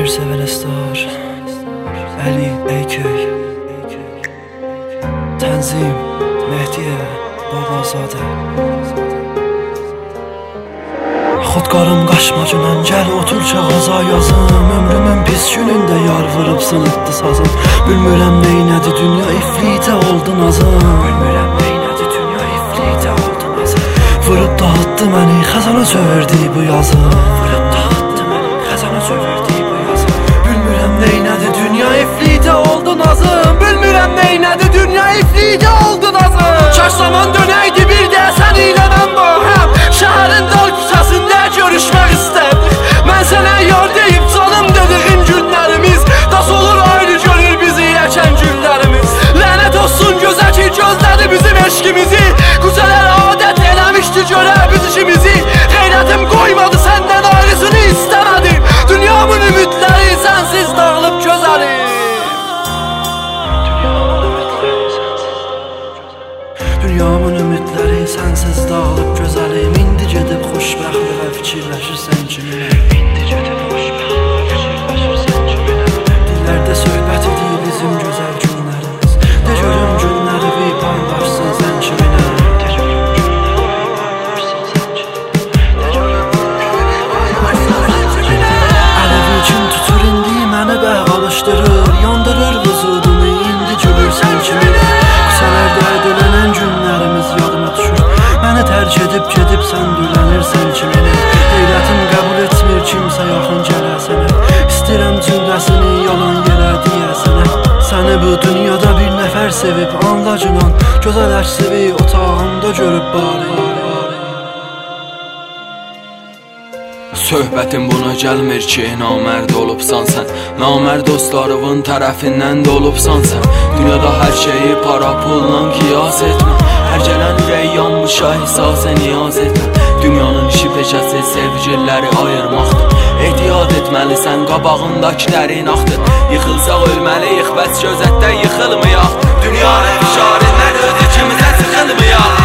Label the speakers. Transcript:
Speaker 1: Sevel Estar, Ali Eyköy, Tənzim Mehdiye Babazadə. Xodqarım qaşma günən, gəl otur kağaza yazım. Ömrümün pis günündə yar vırıb sınıqdı sazım. Bilmirəm neynədi dünya iflitə oldu nazım. Bilmirəm neynədi dünya iflitə oldu nazım. Vırıb dağıtdı məni, xəzana çöverdi bu yazım. Vırıb dağıtdı məni, xəzana çöverdi bu yazım. Bilmirəm neynədi dünya iflitə oldu nazım. Bilmirəm neynədi dünya iflitə oldu nazım. Kaş zaman dönəydi bir də sən ilə mən bahəm. Şəhərin dar küçəsində görüşmək istərdik. Mən sənə yar deyib canım dediğin günlərimiz das olur ayrı görür bizi yəkən günlərimiz. Lənət olsun gözə ki gözlədi bizim eşkimizi. Qucələr adət eləmişdi görə biz işimizi. Qeyrətim qoymadı səndən ayrısını istəmədim. Dünyamın ümidləri sənsiz dağılıb gözəlim. Dünyamın ümidləri sənsiz dağılıb gözəlim. İndi gedib xoşbəxtliyə fikirləşirsən kiminə. İndi gedib xoşbəxtliyə fikirləşirsən kiminə. Dillərdə söhbət edir bizim gözəl günlərimiz. De görüm günləri paylaşsın sən kiminə. De görüm günləri paylaşsın sən kiminə. De görüm günləri paylaşsın sən kiminə. Ələvi kim tutur indi məni bəh alışdırır. Yandırır vücudumu indi gülürsən kiminə. Küçələrdə dönənən günlərimiz yadıma düşür. Məni tərk edib gedib sən dülənirsən kiminə. Qeyrətim qəbul etmir kimsə yaxın gələ sənə. İstəyirəm cümləsini yalan yerə deyəsənə. Səni bu dünyada bir nəfər sevib anla günan. Gözəl əksivi otağımda görüb bari.
Speaker 2: Söhbətin buna gəlmir ki, namərd olubsan sən. Namərd dostlarının tərəfindən də olubsan sən. Dünyada hər şeyi para pulla qiyas etmə. Hər gələn ürək yanmışa əsasə niyaz etmə. Dünyanın işi peşəsi sevgililəri ayırmaqdır. Ehtiyat etməlisən qabağındakilərin axdır. Yıxılsaq ölməliyik bəs gözətdə yıxılmayaq. Dünyanın fişarından özü kimizə sıxılmayaq.